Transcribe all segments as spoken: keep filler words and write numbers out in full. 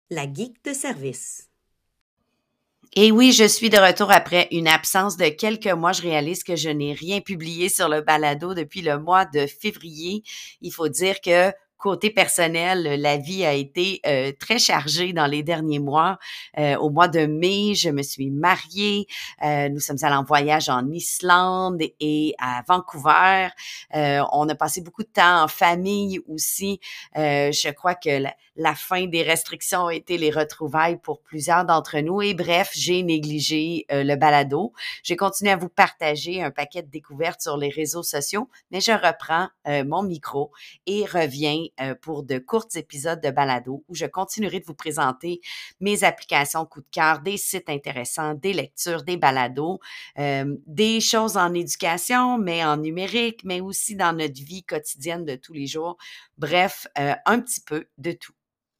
La geek de service. Et oui, je suis de retour après une absence de quelques mois. Je réalise que je n'ai rien publié sur le balado depuis le mois de février. Il faut dire que côté personnel, la vie a été euh, très chargée dans les derniers mois. Euh, au mois de mai, je me suis mariée. Euh, nous sommes allés en voyage en Islande et à Vancouver. Euh, on a passé beaucoup de temps en famille aussi. Euh, je crois que la, la fin des restrictions a été les retrouvailles pour plusieurs d'entre nous. Et bref, j'ai négligé euh, le balado. J'ai continué à vous partager un paquet de découvertes sur les réseaux sociaux, mais je reprends euh, mon micro et reviens euh, pour de courts épisodes de balado où je continuerai de vous présenter mes applications coup de cœur, des sites intéressants, des lectures, des balados, euh, des choses en éducation, mais en numérique, mais aussi dans notre vie quotidienne de tous les jours. Bref, euh, un petit peu de tout.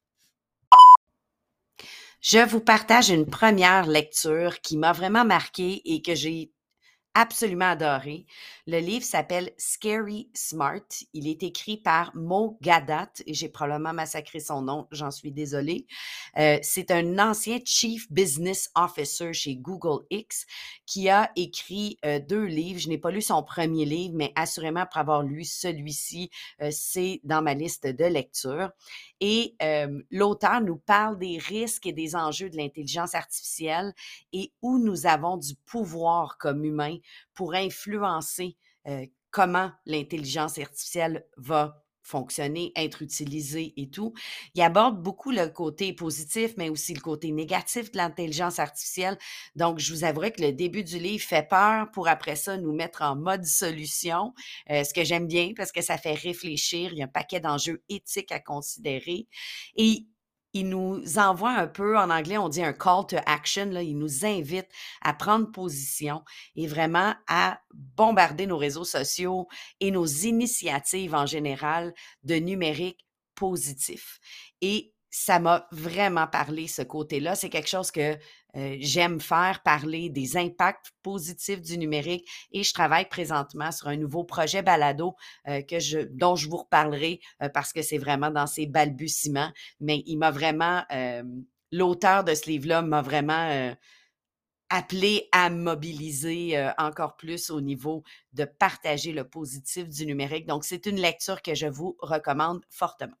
Je vous partage une première lecture qui m'a vraiment marquée et que j'ai absolument adoré. Le livre s'appelle Scary Smart. Il est écrit par Mo Gadat et j'ai probablement massacré son nom, j'en suis désolée. Euh, c'est un ancien Chief Business Officer chez Google X qui a écrit euh, deux livres. Je n'ai pas lu son premier livre, mais assurément après avoir lu celui-ci, euh, c'est dans ma liste de lecture. Et euh, l'auteur nous parle des risques et des enjeux de l'intelligence artificielle et où nous avons du pouvoir comme humains pour influencer euh, comment l'intelligence artificielle va fonctionner, être utilisée et tout. Il aborde beaucoup le côté positif, mais aussi le côté négatif de l'intelligence artificielle. Donc, je vous avouerai que le début du livre fait peur pour après ça nous mettre en mode solution, euh, ce que j'aime bien parce que ça fait réfléchir. Il y a un paquet d'enjeux éthiques à considérer. Et il nous envoie un peu, en anglais, on dit un call to action, là, il nous invite à prendre position et vraiment à bombarder nos réseaux sociaux et nos initiatives en général de numérique positif. Et ça m'a vraiment parlé, ce côté-là. C'est quelque chose que euh, j'aime faire, parler des impacts positifs du numérique et je travaille présentement sur un nouveau projet balado euh, que je, dont je vous reparlerai euh, parce que c'est vraiment dans ses balbutiements, mais il m'a vraiment, euh, l'auteur de ce livre-là m'a vraiment euh, appelé à mobiliser euh, encore plus au niveau de partager le positif du numérique. Donc, c'est une lecture que je vous recommande fortement.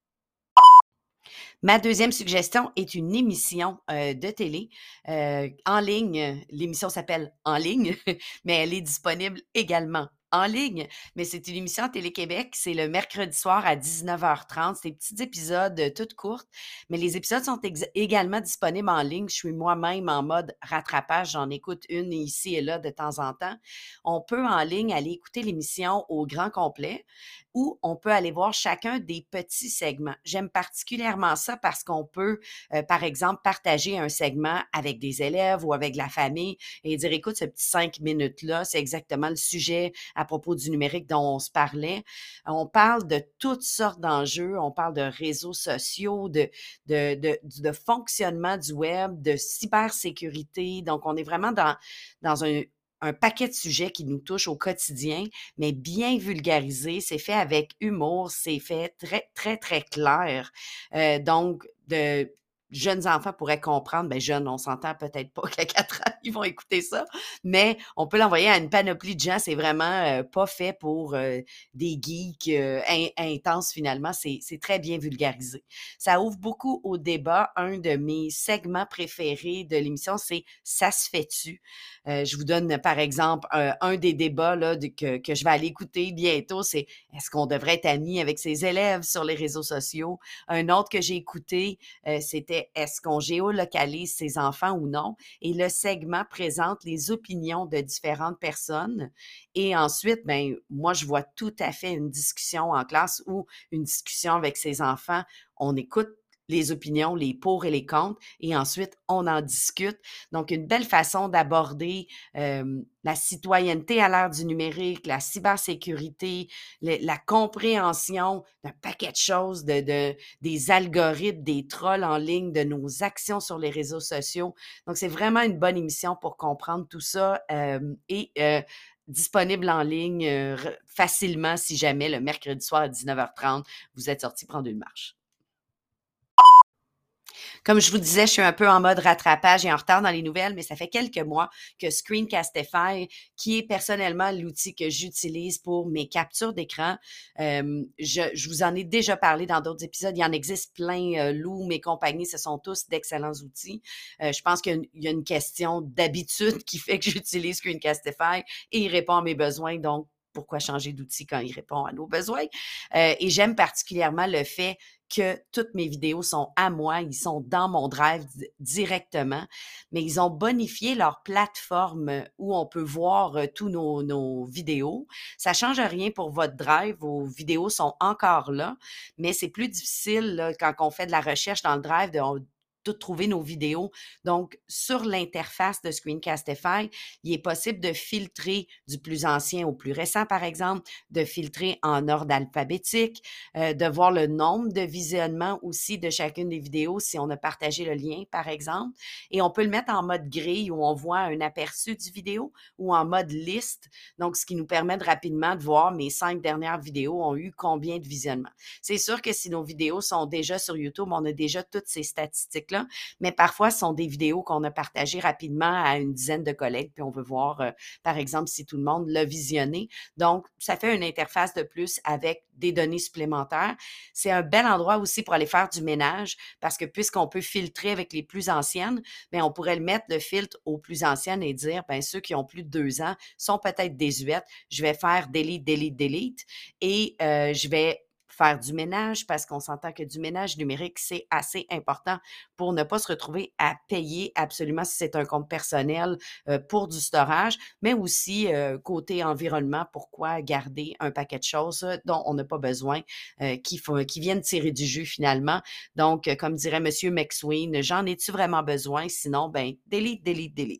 Ma deuxième suggestion est une émission euh, de télé euh, en ligne. L'émission s'appelle En ligne, mais elle est disponible également en ligne. Mais c'est une émission à Télé-Québec. C'est le mercredi soir à dix-neuf heures trente. C'est des petits épisodes euh, toutes courtes, mais les épisodes sont ex- également disponibles en ligne. Je suis moi-même en mode rattrapage. J'en écoute une ici et là de temps en temps. On peut en ligne aller écouter l'émission au grand complet ou on peut aller voir chacun des petits segments. J'aime particulièrement ça parce qu'on peut, euh, par exemple, partager un segment avec des élèves ou avec la famille et dire, écoute, ce petit cinq minutes-là, c'est exactement le sujet à propos du numérique dont on se parlait. On parle de toutes sortes d'enjeux, on parle de réseaux sociaux, de, de, de, de fonctionnement du web, de cybersécurité. Donc, on est vraiment dans, dans un, un paquet de sujets qui nous touchent au quotidien, mais bien vulgarisé. C'est fait avec humour, c'est fait très, très, très clair. Euh, donc, de jeunes enfants pourraient comprendre, ben jeunes, on s'entend peut-être pas qu'à quatre ans, ils vont écouter ça, mais on peut l'envoyer à une panoplie de gens. C'est vraiment euh, pas fait pour euh, des geeks euh, in- intenses finalement. C'est, c'est très bien vulgarisé. Ça ouvre beaucoup au débat. Un de mes segments préférés de l'émission, c'est Ça se fait-tu? Euh, je vous donne, par exemple, un, un des débats là, de, que, que je vais aller écouter bientôt, c'est est-ce qu'on devrait être amis avec ses élèves sur les réseaux sociaux? Un autre que j'ai écouté, euh, c'était est-ce qu'on géolocalise ses enfants ou non? Et le segment présente les opinions de différentes personnes. Et ensuite, ben, moi, je vois tout à fait une discussion en classe ou une discussion avec ses enfants. On écoute les opinions, les pour et les contre, et ensuite, on en discute. Donc, une belle façon d'aborder euh, la citoyenneté à l'ère du numérique, la cybersécurité, le, la compréhension d'un paquet de choses, de, de, des algorithmes, des trolls en ligne, de nos actions sur les réseaux sociaux. Donc, c'est vraiment une bonne émission pour comprendre tout ça euh, et euh, disponible en ligne euh, facilement si jamais le mercredi soir à dix-neuf heures trente, vous êtes sorti prendre une marche. Comme je vous disais, je suis un peu en mode rattrapage et en retard dans les nouvelles, mais ça fait quelques mois que Screencastify, qui est personnellement l'outil que j'utilise pour mes captures d'écran, euh, je, je vous en ai déjà parlé dans d'autres épisodes. Il y en existe plein. Euh, Loom et compagnie, ce sont tous d'excellents outils. Euh, je pense qu'il y a une question d'habitude qui fait que j'utilise Screencastify et il répond à mes besoins. Donc, pourquoi changer d'outil quand il répond à nos besoins? Euh, et j'aime particulièrement le fait que toutes mes vidéos sont à moi, ils sont dans mon drive di- directement, mais ils ont bonifié leur plateforme où on peut voir euh, tous nos, nos vidéos. Ça change rien pour votre drive, vos vidéos sont encore là, mais c'est plus difficile là, quand on fait de la recherche dans le drive de de trouver nos vidéos. Donc, sur l'interface de Screencastify, il est possible de filtrer du plus ancien au plus récent, par exemple, de filtrer en ordre alphabétique, euh, de voir le nombre de visionnements aussi de chacune des vidéos si on a partagé le lien, par exemple. Et on peut le mettre en mode grille où on voit un aperçu du vidéo ou en mode liste. Donc, ce qui nous permet de rapidement de voir mes cinq dernières vidéos ont eu combien de visionnements. C'est sûr que si nos vidéos sont déjà sur YouTube, on a déjà toutes ces statistiques-là, mais parfois, ce sont des vidéos qu'on a partagées rapidement à une dizaine de collègues, puis on veut voir, euh, par exemple, si tout le monde l'a visionné. Donc, ça fait une interface de plus avec des données supplémentaires. C'est un bel endroit aussi pour aller faire du ménage parce que puisqu'on peut filtrer avec les plus anciennes, bien, on pourrait le mettre le filtre aux plus anciennes et dire, bien, ceux qui ont plus de deux ans sont peut-être désuètes. Je vais faire delete, delete, delete et euh, je vais faire du ménage parce qu'on s'entend que du ménage numérique, c'est assez important pour ne pas se retrouver à payer absolument si c'est un compte personnel euh, pour du storage, mais aussi euh, côté environnement, pourquoi garder un paquet de choses dont on n'a pas besoin, euh, qui, font, qui viennent tirer du jus finalement. Donc, euh, comme dirait Monsieur McSween, j'en ai-tu vraiment besoin? Sinon, ben, delete, delete, delete.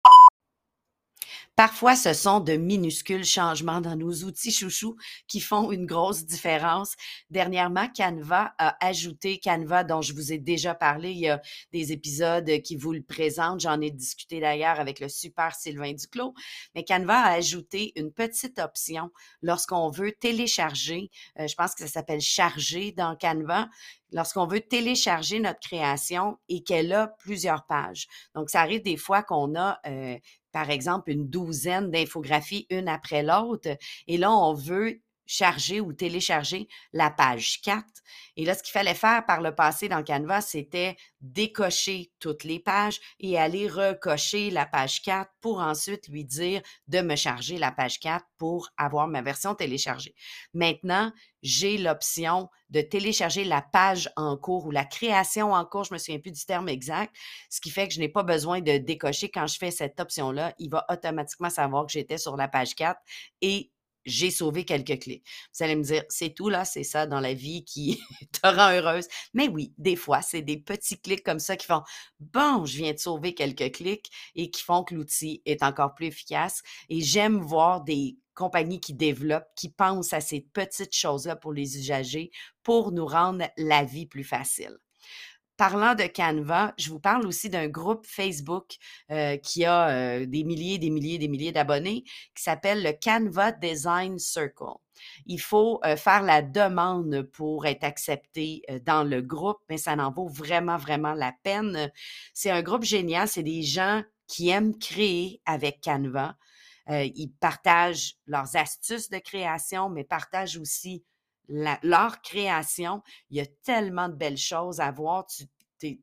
Parfois, ce sont de minuscules changements dans nos outils chouchous qui font une grosse différence. Dernièrement, Canva a ajouté, Canva dont je vous ai déjà parlé, il y a des épisodes qui vous le présentent, j'en ai discuté d'ailleurs avec le super Sylvain Duclos, mais Canva a ajouté une petite option lorsqu'on veut télécharger, euh, je pense que ça s'appelle charger dans Canva, lorsqu'on veut télécharger notre création et qu'elle a plusieurs pages. Donc, ça arrive des fois qu'on a euh, par exemple, une douzaine d'infographies une après l'autre. Et là, on veut charger ou télécharger la page quatre. Et là, ce qu'il fallait faire par le passé dans Canva, c'était décocher toutes les pages et aller recocher la page quatre pour ensuite lui dire de me charger la page quatre pour avoir ma version téléchargée. Maintenant, j'ai l'option de télécharger la page en cours ou la création en cours, je ne me souviens plus du terme exact, ce qui fait que je n'ai pas besoin de décocher. Quand je fais cette option-là, il va automatiquement savoir que j'étais sur la page quatre et j'ai sauvé quelques clics. Vous allez me dire, c'est tout là, c'est ça dans la vie qui te rend heureuse. Mais oui, des fois, c'est des petits clics comme ça qui font, bon, je viens de sauver quelques clics et qui font que l'outil est encore plus efficace. Et j'aime voir des compagnies qui développent, qui pensent à ces petites choses-là pour les usagers, pour nous rendre la vie plus facile. Parlant de Canva, je vous parle aussi d'un groupe Facebook euh, qui a euh, des milliers, des milliers, des milliers d'abonnés qui s'appelle le Canva Design Circle. Il faut euh, faire la demande pour être accepté euh, dans le groupe, mais ça en vaut vraiment, vraiment la peine. C'est un groupe génial, c'est des gens qui aiment créer avec Canva. Euh, ils partagent leurs astuces de création, mais partagent aussi la- leur création. Il y a tellement de belles choses à voir. Tu, t'es-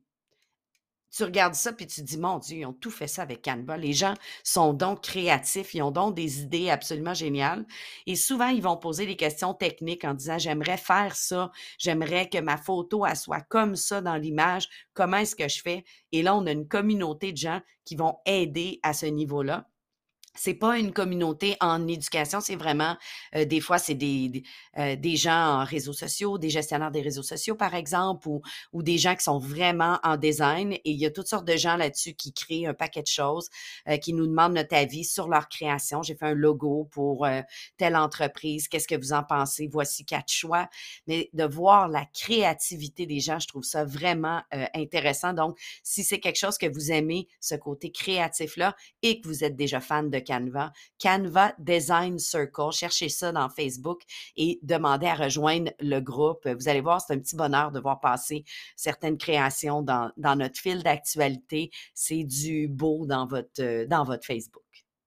tu regardes ça puis tu te dis, mon Dieu, ils ont tout fait ça avec Canva. Les gens sont donc créatifs, ils ont donc des idées absolument géniales. Et souvent, ils vont poser des questions techniques en disant, j'aimerais faire ça, j'aimerais que ma photo elle soit comme ça dans l'image. Comment est-ce que je fais? Et là, on a une communauté de gens qui vont aider à ce niveau-là. C'est pas une communauté en éducation, c'est vraiment, heu, des fois, c'est des des, heu, des gens en réseaux sociaux, des gestionnaires des réseaux sociaux, par exemple, ou ou des gens qui sont vraiment en design et il y a toutes sortes de gens là-dessus qui créent un paquet de choses, heu, qui nous demandent notre avis sur leur création. J'ai fait un logo pour, heu, telle entreprise, qu'est-ce que vous en pensez? Voici quatre choix. Mais de voir la créativité des gens, je trouve ça vraiment, heu, intéressant. Donc, si c'est quelque chose que vous aimez, ce côté créatif-là et que vous êtes déjà fan de Canva, Canva Design Circle. Cherchez ça dans Facebook et demandez à rejoindre le groupe. Vous allez voir, c'est un petit bonheur de voir passer certaines créations dans, dans notre fil d'actualité. C'est du beau dans votre, euh, dans votre Facebook.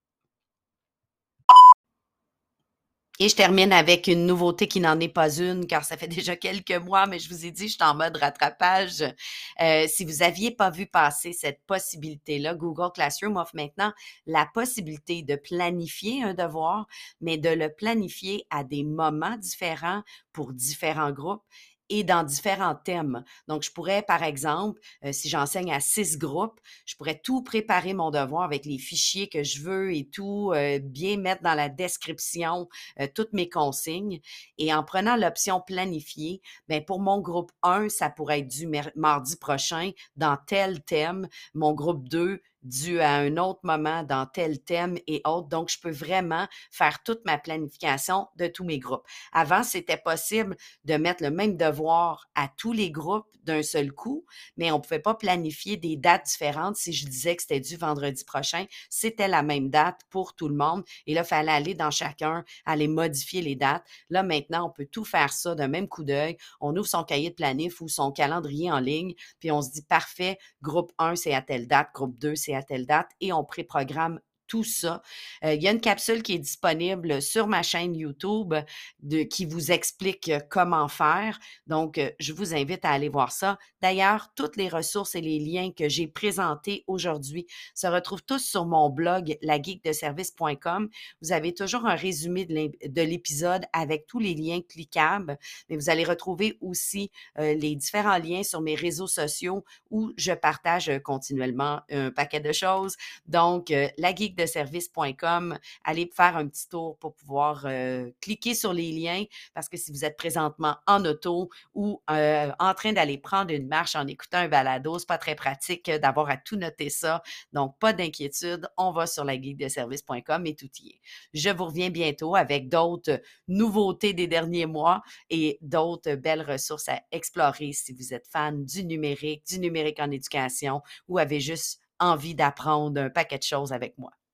Et je termine avec une nouveauté qui n'en est pas une, car ça fait déjà quelques mois, mais je vous ai dit, je suis en mode rattrapage. Euh, si vous aviez pas vu passer cette possibilité-là, Google Classroom offre maintenant la possibilité de planifier un devoir, mais de le planifier à des moments différents pour différents groupes et dans différents thèmes. Donc, je pourrais, par exemple, euh, si j'enseigne à six groupes, je pourrais tout préparer mon devoir avec les fichiers que je veux et tout, euh, bien mettre dans la description euh, toutes mes consignes. Et en prenant l'option planifier, ben pour mon groupe un, ça pourrait être du mardi prochain dans tel thème. Mon groupe deux, dû à un autre moment dans tel thème et autres. Donc, je peux vraiment faire toute ma planification de tous mes groupes. Avant, c'était possible de mettre le même devoir à tous les groupes d'un seul coup, mais on ne pouvait pas planifier des dates différentes. Si je disais que c'était du vendredi prochain, c'était la même date pour tout le monde. Et là, il fallait aller dans chacun, aller modifier les dates. Là, maintenant, on peut tout faire ça d'un même coup d'œil. On ouvre son cahier de planif ou son calendrier en ligne, puis on se dit, parfait, groupe un, c'est à telle date, groupe deux, c'est à telle date, et on préprogramme tout ça. Euh, il y a une capsule qui est disponible sur ma chaîne YouTube de, qui vous explique comment faire. Donc, euh, je vous invite à aller voir ça. D'ailleurs, toutes les ressources et les liens que j'ai présentés aujourd'hui se retrouvent tous sur mon blog la geek de service point com. Vous avez toujours un résumé de l'épisode avec tous les liens cliquables, mais vous allez retrouver aussi euh, les différents liens sur mes réseaux sociaux où je partage continuellement un paquet de choses. Donc, euh, la geek de service point com, allez faire un petit tour pour pouvoir euh, cliquer sur les liens parce que si vous êtes présentement en auto ou euh, en train d'aller prendre une marche en écoutant un balado, c'est pas très pratique d'avoir à tout noter ça. Donc, pas d'inquiétude, on va sur la geek de service point com et tout y est. Je vous reviens bientôt avec d'autres nouveautés des derniers mois et d'autres belles ressources à explorer si vous êtes fan du numérique, du numérique en éducation ou avez juste envie d'apprendre un paquet de choses avec moi.